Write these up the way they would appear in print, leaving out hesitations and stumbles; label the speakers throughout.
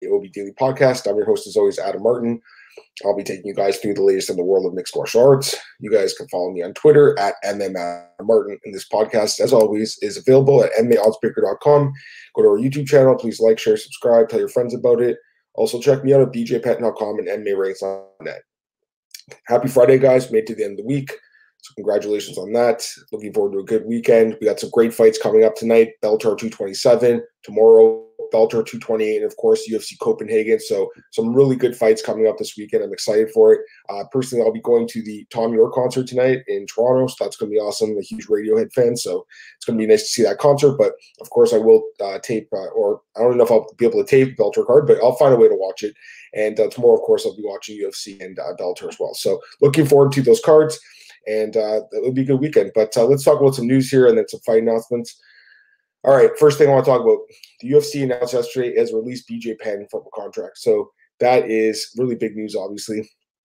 Speaker 1: OB Daily Podcast. I'm your host, as always, Adam Martin. I'll be taking you guys through the latest in the world of mixed martial arts. You guys can follow me on Twitter at MMAdamMartin. And this podcast, as always, is available at MMAOddsBreaker.com. Go to our YouTube channel. Please like, share, subscribe, tell your friends about it. Also, check me out at BJPenn.com and MMARanks.net. Happy Friday, guys. Made it to the end of the week. So congratulations on that. Looking forward to a good weekend. We got some great fights coming up tonight. Bellator 227. Tomorrow, Bellator 228. And, of course, UFC Copenhagen. So some really good fights coming up this weekend. I'm excited for it. Personally, I'll be going to the Tom York concert tonight in Toronto. So that's going to be awesome. I'm a huge Radiohead fan. So it's going to be nice to see that concert. But, of course, I will tape or I don't know if I'll be able to tape Bellator card, but I'll find a way to watch it. And tomorrow, of course, I'll be watching UFC and Bellator as well. So looking forward to those cards. And it'll be a good weekend. But let's talk about some news here and then some fight announcements. All right, first thing I want to talk about, the UFC announced yesterday has released BJ Penn from a contract. So that is really big news, obviously.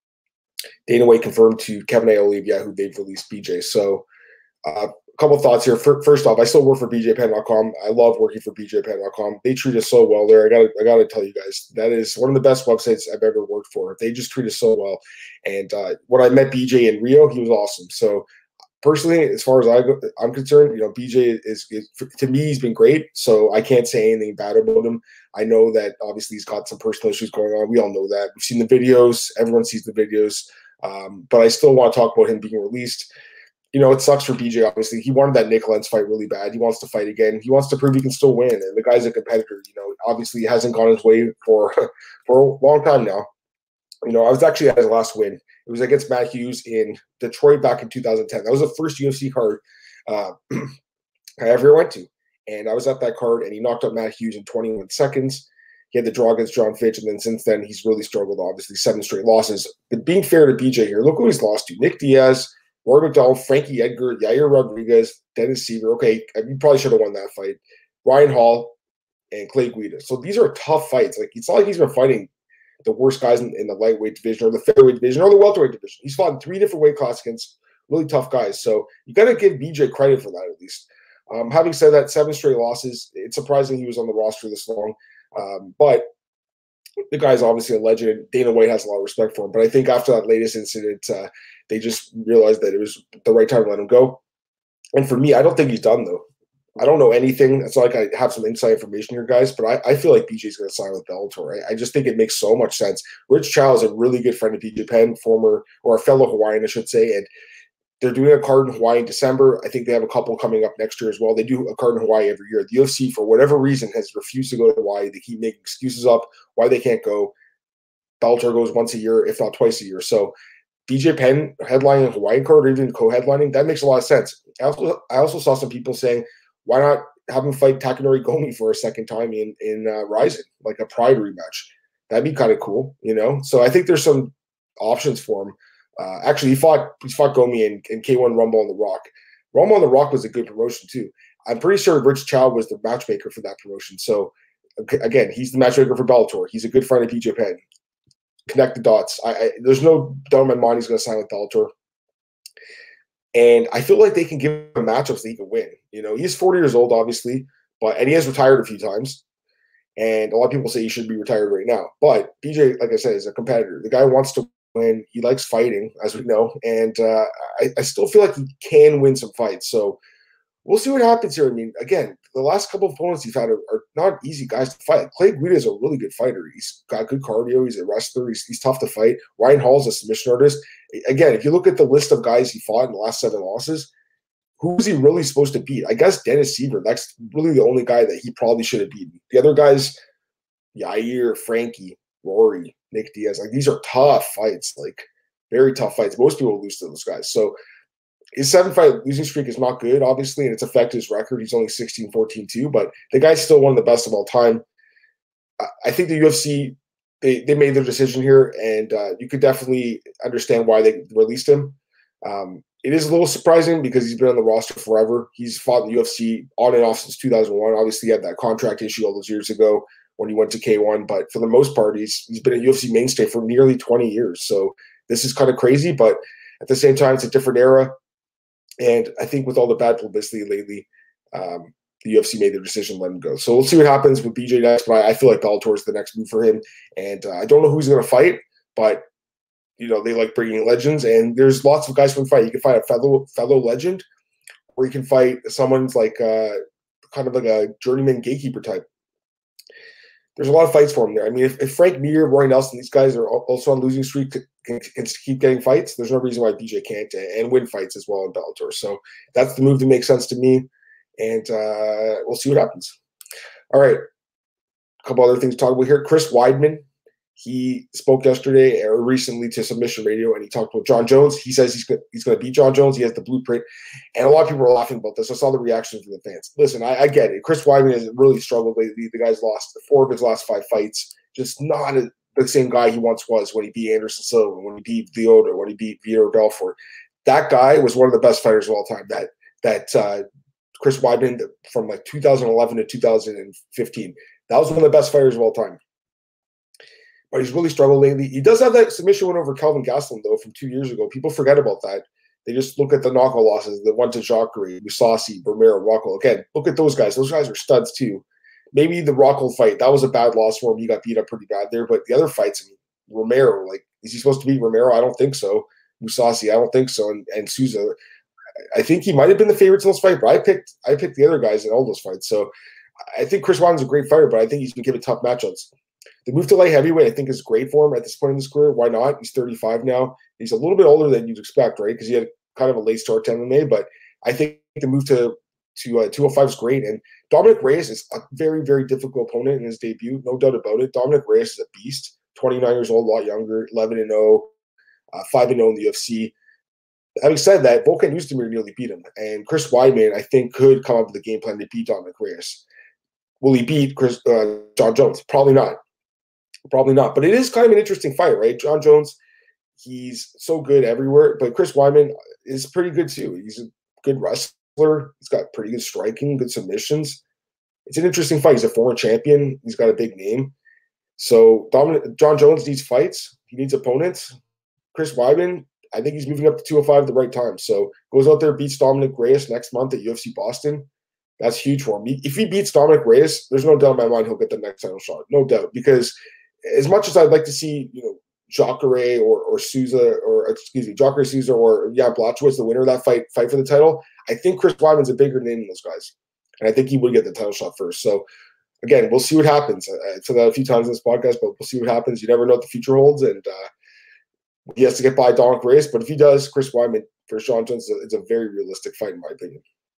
Speaker 1: Dana White confirmed to Kevin Aioli of Yahoo they've released BJ. So a couple of thoughts here. First off, I still work for BJPenn.com. I love working for BJPenn.com. They treat us so well there. I gotta tell you guys, that is one of the best websites I've ever worked for. They just treat us so well. And when I met BJ in Rio, he was awesome. So personally, as far as I'm concerned, BJ is to me, he's been great. So I can't say anything bad about him. I know that obviously he's got some personal issues going on. We all know that. We've seen the videos. Everyone sees the videos. But I still want to talk about him being released. It sucks for BJ, obviously. He wanted that Nick Lentz fight really bad. He wants to fight again. He wants to prove he can still win. And the guy's a competitor. Obviously he hasn't gone his way for a long time now. I was actually at his last win. It was against Matt Hughes in Detroit back in 2010. That was the first UFC card I ever went to. And I was at that card, and he knocked out Matt Hughes in 21 seconds. He had the draw against John Fitch, and then since then he's really struggled, obviously, 7 straight losses. But being fair to BJ here, look who he's lost to. Nick Diaz, Rory McDonald, Frankie Edgar, Yair Rodriguez, Dennis Seaver. Okay, you probably should have won that fight. Ryan Hall and Clay Guida. So these are tough fights. Like, it's not like he's been fighting the worst guys in the lightweight division or the featherweight division or the welterweight division. He's fought in 3 different weight classes against really tough guys. So you got to give BJ credit for that at least. Having said that, 7 straight losses. It's surprising he was on the roster this long. But the guy's obviously a legend. Dana White has a lot of respect for him. But I think after that latest incident, they just realized that it was the right time to let him go. And for me, I don't think he's done, though. I don't know anything. It's not like I have some inside information here, guys, but I feel like BJ's going to sign with Bellator. I just think it makes so much sense. Rich Chow is a really good friend of BJ Penn, a fellow Hawaiian, I should say, and they're doing a card in Hawaii in December. I think they have a couple coming up next year as well. They do a card in Hawaii every year. The UFC, for whatever reason, has refused to go to Hawaii. They keep making excuses up why they can't go. Bellator goes once a year, if not twice a year. So BJ Penn headlining a Hawaii card or even co-headlining, that makes a lot of sense. I also saw some people saying, why not have him fight Takanori Gomi for a second time in Rizin, like a Pride rematch? That'd be kind of cool, So I think there's some options for him. Actually, he's fought Gomi in K1 Rumble on the Rock. Rumble on the Rock was a good promotion too. I'm pretty sure Rich Chow was the matchmaker for that promotion. So again, he's the matchmaker for Bellator. He's a good friend of BJ Penn. Connect the dots. There's no doubt in my mind he's going to sign with Bellator. And I feel like they can give him matchups that he can win. He's 40 years old, obviously, and he has retired a few times. And a lot of people say he should be retired right now. But BJ, like I said, is a competitor. The guy wants to win. He likes fighting, as we know. And I still feel like he can win some fights. So we'll see what happens here. I mean, again, the last couple of opponents he's had are not easy guys to fight. Clay Guida is a really good fighter. He's got good cardio. He's a wrestler. He's tough to fight. Ryan Hall's a submission artist. Again, if you look at the list of guys he fought in the last 7 losses, who's he really supposed to beat? I guess Dennis Seaver. That's really the only guy that he probably should have beaten. The other guys, Yair, Frankie, Rory, Nick Diaz, like these are tough fights, like very tough fights. Most people lose to those guys. So his 7-fight losing streak is not good, obviously, and it's affected his record. He's only 16-14-2, but the guy's still one of the best of all time. I think the UFC, they made their decision here, and you could definitely understand why they released him. It is a little surprising because he's been on the roster forever. He's fought in the UFC on and off since 2001. Obviously, he had that contract issue all those years ago when he went to K1, but for the most part, he's been a UFC mainstay for nearly 20 years. So this is kind of crazy, but at the same time, it's a different era. And I think with all the bad publicity lately, the UFC made their decision to let him go. So we'll see what happens with BJ next, but I feel like Bellator is the next move for him. And I don't know who's going to fight, but they like bringing legends, and there's lots of guys who can fight. You can fight a fellow legend, or you can fight someone's like kind of like a journeyman gatekeeper type. There's a lot of fights for him there. I mean, if Frank Mir, Roy Nelson, these guys are also on losing streak, can keep getting fights, there's no reason why BJ can't and win fights as well in Bellator. So that's the move that makes sense to me, and we'll see what happens. All right, a couple other things to talk about here. Chris Weidman, he spoke yesterday or recently to Submission Radio, and he talked about John Jones. He says he's going to beat John Jones. He has the blueprint, and a lot of people are laughing about this. I saw the reaction from the fans. Listen, I get it. Chris Weidman has really struggled lately. The guy's lost 4 of his last 5 fights. Just not the same guy he once was when he beat Anderson Silva, when he beat Lyoto, when he beat Vitor Belfort. That guy was one of the best fighters of all time. That Chris Weidman from like 2011 to 2015. That was one of the best fighters of all time. But he's really struggled lately. He does have that submission win over Kelvin Gastelum, though, from 2 years ago. People forget about that. They just look at the knockout losses, the one to Jacare, Mousasi, Romero, Rockhold. Again, look at those guys. Those guys are studs, too. Maybe the Rockhold fight, that was a bad loss for him. He got beat up pretty bad there. But the other fights, I mean, Romero, like, is he supposed to beat Romero? I don't think so. Mousasi, I don't think so. And Souza, I think he might have been the favorites in those fights, but I picked the other guys in all those fights. So I think Chris Weidman's a great fighter, but I think he's going to give it tough matchups. The move to light heavyweight, I think, is great for him at this point in his career. Why not? He's 35 now. He's a little bit older than you'd expect, right? Because he had kind of a late start to MMA, but I think the move to 205 is great. And Dominic Reyes is a very, very difficult opponent in his debut, no doubt about it. Dominic Reyes is a beast, 29 years old, a lot younger, 11-0, 5-0 in the UFC. Having said that, Volkan Oezdemir nearly beat him, and Chris Weidman, I think, could come up with a game plan to beat Dominic Reyes. Will he beat John Jones? Probably not. Probably not. But it is kind of an interesting fight, right? John Jones, he's so good everywhere, but Chris Weidman is pretty good too. He's a good wrestler. He's got pretty good striking, good submissions. It's an interesting fight. He's a former champion. He's got a big name. So John Jones needs fights. He needs opponents. Chris Weidman, I think he's moving up to 205 at the right time. So goes out there, beats Dominic Reyes next month at UFC Boston. That's huge for him. If he beats Dominic Reyes, there's no doubt in my mind he'll get the next title shot. No doubt. Because as much as I'd like to see, Jacare or Souza, Jacare Souza or Jan Blachowicz, the winner of that fight for the title, I think Chris Weidman's a bigger name than those guys. And I think he would get the title shot first. So, again, we'll see what happens. I said that a few times in this podcast, but we'll see what happens. You never know what the future holds. And he has to get by Dominic Reyes. But if he does, Chris Weidman versus John Jones, it's a very realistic fight, in my opinion.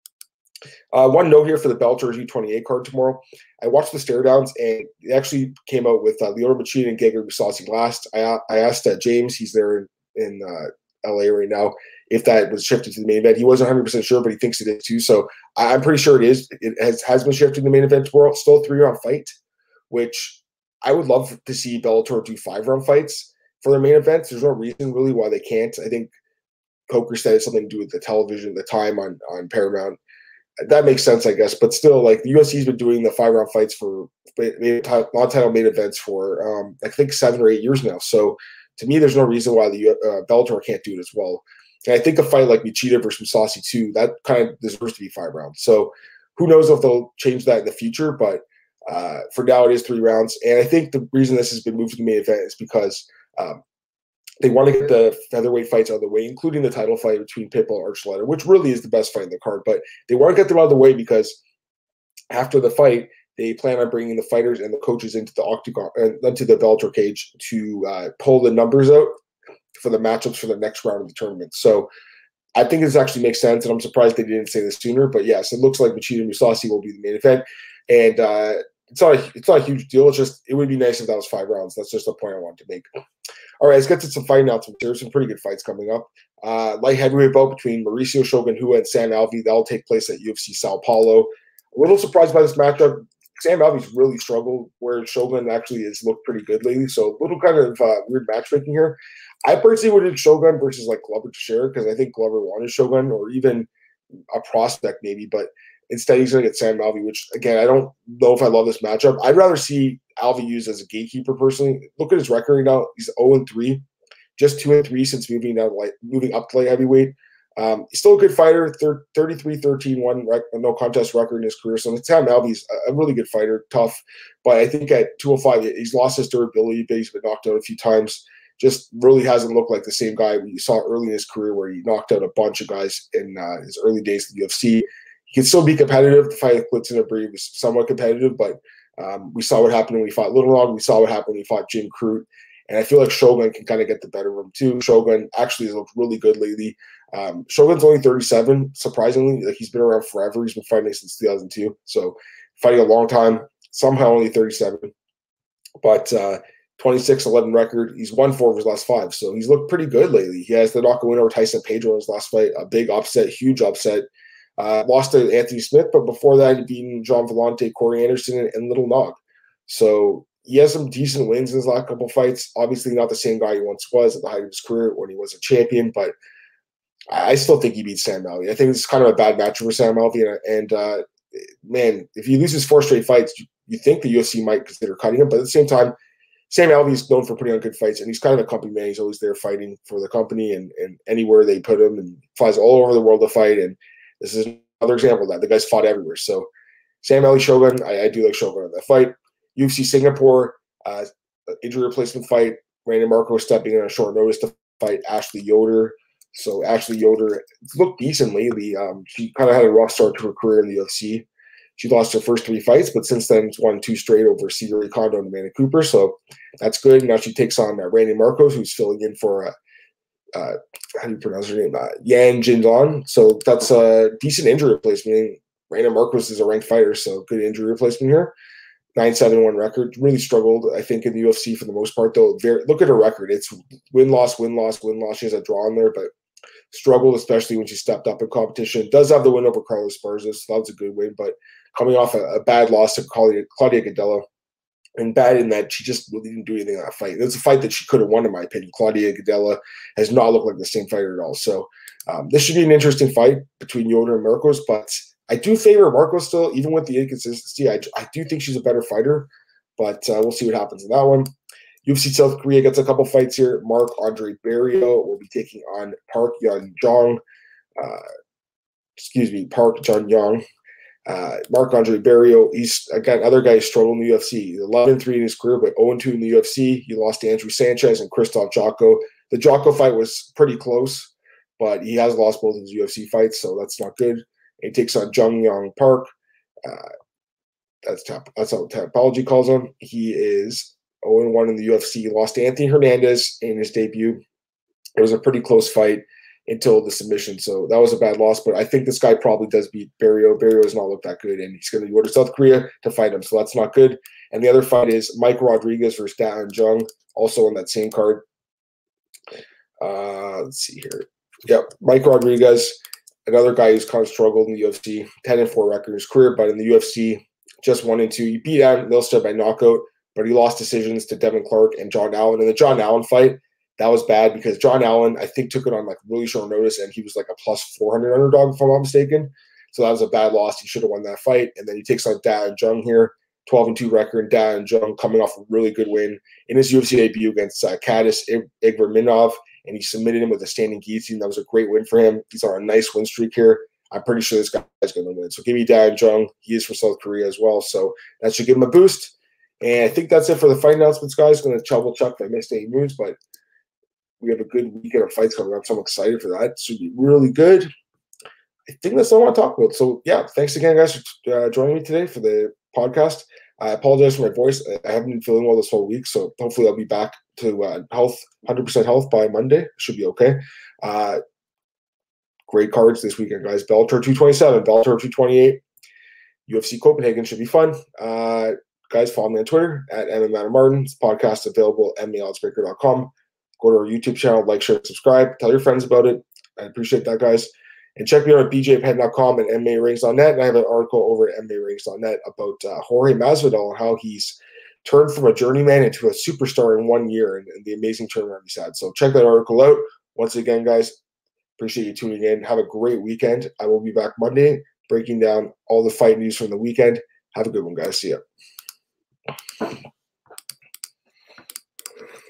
Speaker 1: One note here for the Bellator U28 card tomorrow. I watched the stare downs, and it actually came out with Lyoto Machida and Gegard Mousasi last. I asked James, he's there in LA right now, if that was shifted to the main event. He wasn't 100% sure, but he thinks it is too. So I'm pretty sure it is. It has been shifted to the main event tomorrow. It's still a 3-round fight, which I would love to see Bellator do 5-round fights for their main events. There's no reason really why they can't. I think Coker said it's something to do with the television, the time on Paramount. That makes sense, I guess. But still, like, the UFC's been doing the 5-round fights for non-title main events for, I think, 7 or 8 years now. So to me, there's no reason why the Bellator can't do it as well. And I think a fight like Machida versus Mousasi too, that kind of deserves to be 5 rounds. So who knows if they'll change that in the future, but for now it is 3 rounds. And I think the reason this has been moved to the main event is because they want to get the featherweight fights out of the way, including the title fight between Pitbull and Archuleta, which really is the best fight in the card. But they want to get them out of the way because after the fight, they plan on bringing the fighters and the coaches into the octagon, into the Bellator cage to pull the numbers out for the matchups for the next round of the tournament. So I think this actually makes sense, and I'm surprised they didn't say this sooner. But yes, it looks like Machida and Mousasi will be the main event, and it's not a huge deal. It's just, it would be nice if that was 5 rounds. That's just the point I wanted to make. All right, let's get to some fight announcements. There's some pretty good fights coming up. Light heavyweight bout between Mauricio Shogun Rua and Sam Alvey. That'll take place at UFC Sao Paulo. A little surprised by this matchup. Sam Alvey's really struggled, where Shogun actually has looked pretty good lately. So a little kind of weird matchmaking here. I personally would have Shogun versus like Glover Teixeira, because I think Glover wanted Shogun, or even a prospect maybe, but instead he's going to get Sam Alvey, which, again, I don't know if I love this matchup. I'd rather see Alvey used as a gatekeeper personally. Look at his record right now. He's 0-3, just 2-3 since moving up to light heavyweight. He's still a good fighter, 33-13-1 no contest record in his career. So Sam Alvey's a really good fighter, tough. But I think at 205, he's lost his durability, but he's been knocked out a few times. Just really hasn't looked like the same guy we saw early in his career where he knocked out a bunch of guys in his early days in the UFC. He can still be competitive. The fight with Klidson Abreu was somewhat competitive, but we saw what happened when he fought Little Rock. We saw what happened when he fought Jim Crute. And I feel like Shogun can kind of get the better of him too. Shogun actually has looked really good lately. Shogun's only 37, surprisingly. Like, he's been around forever. He's been fighting since 2002. So fighting a long time, somehow only 37. But 26-11 record. He's won 4 of his last 5. So he's looked pretty good lately. He has the knockout win over Tyson Pedro in his last fight. A big upset, huge upset. Lost to Anthony Smith, but before that, he'd beaten John Vellante, Corey Anderson, and Little Nog. So he has some decent wins in his last couple fights. Obviously not the same guy he once was at the height of his career when he was a champion, but I still think he beats Sam Alvey. I think it's kind of a bad matchup for Sam Alvey. And man, if he loses 4 straight fights, you think the UFC might consider cutting him. But at the same time, Sam Alvey is known for putting on good fights, and he's kind of a company man. He's always there fighting for the company, and anywhere they put him, and flies all over the world to fight. And this is another example of that. The guy's fought everywhere. So Sam Alvey, Shogun, I do like Shogun in that fight. UFC Singapore, injury replacement fight. Brandon Marco stepping in on short notice to fight Ashley Yoder. So Ashley Yoder looked decent lately. She kind of had a rough start to her career in the UFC. She lost her first 3 fights, but since then it's won 2 straight over Cedric Kondo and Amanda Cooper. So that's good. Now she takes on Randy Marcos, who's filling in for how do you pronounce her name? Yan Jindon. So that's a decent injury replacement. Randy Marcos is a ranked fighter, so good injury replacement here. 9-7-1 record. Really struggled, I think, in the UFC for the most part, though. Look at her record. It's win-loss, win-loss, win-loss. She has a draw in there, but struggled, especially when she stepped up in competition. Does have the win over Carlos Esparza, so that was a good win, but coming off a bad loss to Claudia Gadelha, and bad in that she just really didn't do anything in that fight. It's a fight that she could have won, in my opinion. Claudia Gadelha has not looked like the same fighter at all. So this should be an interesting fight between Yoder and Marcos, but I do favor Marcos still, even with the inconsistency. I do think she's a better fighter, but we'll see what happens in that one. UFC South Korea gets a couple fights here. Marc-Andre Barriault will be taking on Park Jun-Yong. Park Jun-Yong. Marc-Andre Barriault, he's, again, other guy struggling in the UFC. He's 11-3 in his career, but 0-2 in the UFC. He lost to Andrew Sanchez and Krzysztof Jotko. The Jotko fight was pretty close, but he has lost both of his UFC fights, so that's not good. He takes on Jun-Yong Park. That's how Tapology calls him. He is 0-1 in the UFC. He lost to Anthony Hernandez in his debut. It was a pretty close fight until the submission, so that was a bad loss. But I think this guy probably does beat Barriault. Barriault has not looked that good, and he's going to go to South Korea to fight him, so that's not good. And the other fight is Mike Rodriguez versus Da Un Jung, also on that same card. Let's see here. Yep, Mike Rodriguez, another guy who's kind of struggled in the UFC, 10-4 record in his career, but in the UFC, just 1-2. He beat Adam Milstead by knockout, but he lost decisions to Devin Clark and John Allen. In the John Allen fight, that was bad because John Allen, I think, took it on like really short notice, and he was like a plus 400 underdog, if I'm not mistaken. So that was a bad loss. He should have won that fight. And then he takes on Da Un Jung here, 12-2 record. Da Un Jung coming off a really good win in his UFC debut against Kadis Ibrahimov, and he submitted him with a standing guillotine. That was a great win for him. He's on a nice win streak here. I'm pretty sure this guy's going to win. So give me Da Un Jung. He is from South Korea as well, so that should give him a boost. And I think that's it for the fight announcements, guys. Going to double check if I missed any moves, but we have a good weekend of fights coming up, so I'm excited for that. It should be really good. I think that's all I want to talk about. So, yeah, thanks again, guys, for joining me today for the podcast. I apologize for my voice. I haven't been feeling well this whole week, so hopefully I'll be back to health, 100% health by Monday. Should be okay. Great cards this weekend, guys. Bellator 227, Bellator 228, UFC Copenhagen should be fun. Guys, follow me on Twitter at MMAdammartin. This podcast is available at MMAoddsbreaker.com. Go to our YouTube channel, like, share, subscribe. Tell your friends about it. I appreciate that, guys. And check me out at bjpenn.com and MMARings.net. And I have an article over at MMARings.net about Jorge Masvidal and how he's turned from a journeyman into a superstar in 1 year and the amazing turnaround he's had. So check that article out. Once again, guys, appreciate you tuning in. Have a great weekend. I will be back Monday breaking down all the fight news from the weekend. Have a good one, guys. See ya.